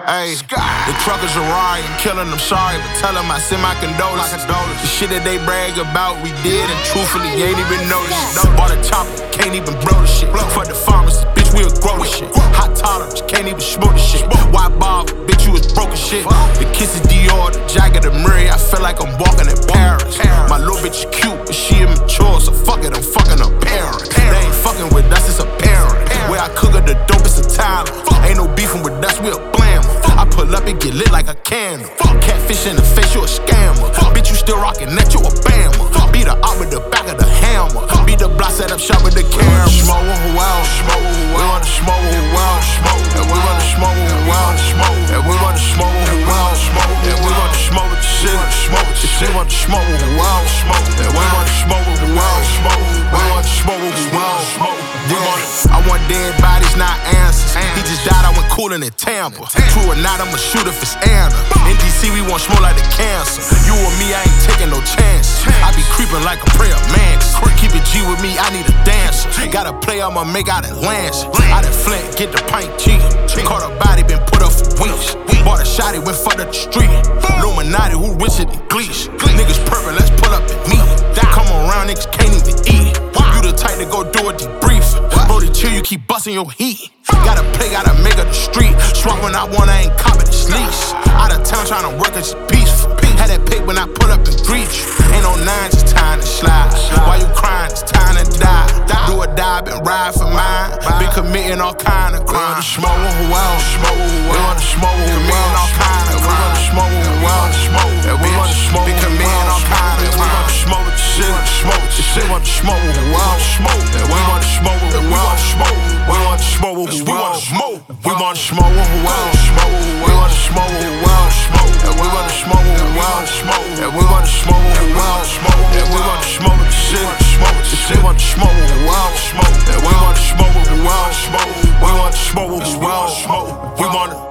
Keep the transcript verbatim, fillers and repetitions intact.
Ayy, the truckers are riding, killing them, sorry, but tell them I send my condolences. The shit that they brag about, we did, and truthfully, ain't even noticed. Bought a chopper, can't even blow the shit. Fuck the farmers, bitch, we'll grow the shit. Hot tolerance, can't even smoke the shit. Why Bob, bitch, you was broke as shit. The kiss is Dior, the jacket of Murray, I feel like I'm walking in Paris. My little bitch is cute, but she immature, so fuck it, I'm fucking her parents. They ain't fucking with us, it's apparent. Where I cook her the dopest of talent. Ain't no beefing with us, we a blammer. I pull up and get lit like a candle. Catfish in the face, you a scammer. Bitch, you still rockin' that, you a bammer. Beat her out with the back of the hammer. Beat the block, set up shop with the camera. Smoke who else? Smoke who else? We wanna smoke who else? Smoke. And we wanna smoke who else? Smoke. And we wanna smoke who else? Smoke. And we wanna smoke with the shit. Smoke with the shit. Wanna smoke who else? Smoke. And we wanna smoke who else? Smoke. We wanna smoke who else? Smoke. I want dead bodies, not answers. He just died, I went coolin' in Tampa. True or not, I'ma shoot if it's Anna. In D C, we want smoke like the cancer. You or me, I ain't taking no chances. I be creeping like a prayer man. Keep it G with me, I need a dancer. Got a play I'ma make out in Lancet. Out in Flint, get the pint G. Caught a body, been put up for weeks. Bought a shotty, went fucked up the street. Illuminati, who richer than Gleesh? Niggas purple, let's pull up and meet. Come around, niggas can't even eat. You the type to go do a debrief. Brody chill, you keep busting your heat. Gotta play, gotta make up the street. Swap when I want, I ain't copping the lease. Out of town tryna work, it's peaceful. Had that pick when I pull up and greet you. Ain't no nines, it's time to slide. Why you crying? It's time to die. Do or die, been ride for mine. Been committing all kind of crimes. We wanna smoke who else? Smoke. We wanna smoke who else? All kind of crimes. We wanna smoke who else? Smoke. And we wanna smoke. Been committing all kind of crimes. We wanna smoke with the shit. Smoke with the shit. We wanna smoke who else? Smoke. And we wanna smoke who else? Smoke. We wanna smoke who else? We wanna smoke. We wanna smoke who else? Smoke. We wanna smoke who else? Smoke. And we wanna smoke who else? Smoke. And we wanna smoke who else? Smoke. And we wanna smoke with the shit. Smoke with the shit. We wanna smoke who else? Smoke. And we wanna smoke who else? Smoke. We wanna smoke who else? Smoke. We wanna